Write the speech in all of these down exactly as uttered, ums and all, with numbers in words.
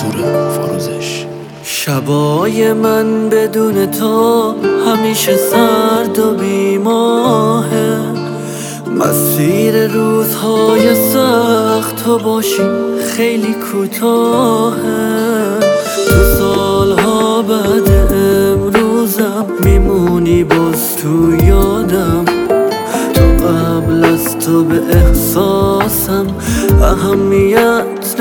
منصور فروزش. شبای من بدون تو همیشه سرد و بیماهه، مسیر روزهای سخت تو باشی خیلی کوتاهه. تو سالها بعد امروزم میمونی باز تو یادم، تو قبل از تو به احساسم اهمیت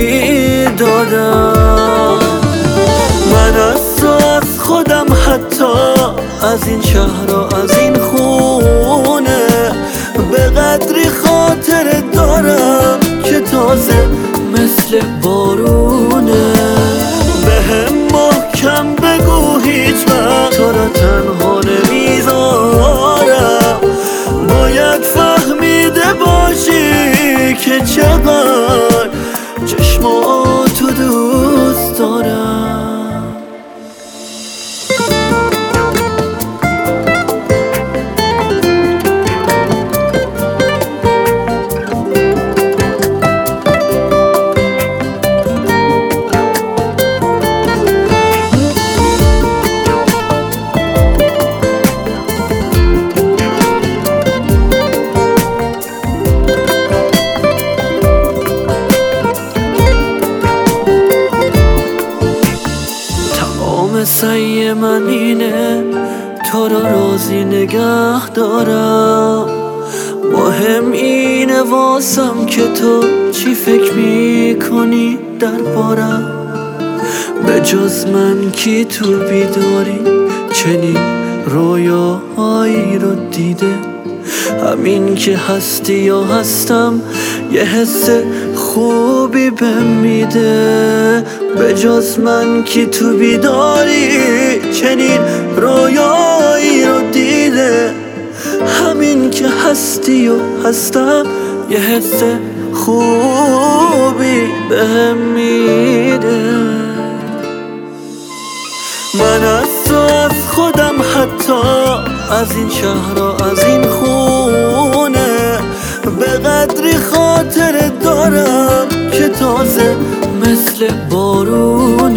نمیدادم. من از تو از خودم حتی از این شهر و از این خونه به قدری خاطر دارم که تازه مثل بارونه. به هم محکم بگو هیچ وقت تو را تنها نمیذارم، باید فهمیده باشی که چقدر چشماتو دوست دارم. سعی من اینه تو را راضی نگه دارم، مهم اینه واسم که تو چی فکر میکنی دربارم. به جز من کی تو بیداری چنین رویاهایی رو دیده؟ همین که هستی یا هستم یه حس خوبی بهم میده. به جز من کی تو بیداری چنین رویایی رو دیده؟ همین که هستی و هستم یه حس خوبی بهم میده. من از تو از خودم حتی از این شهر و از این خونه به قدری خاطر دارم که تازه مثل بارون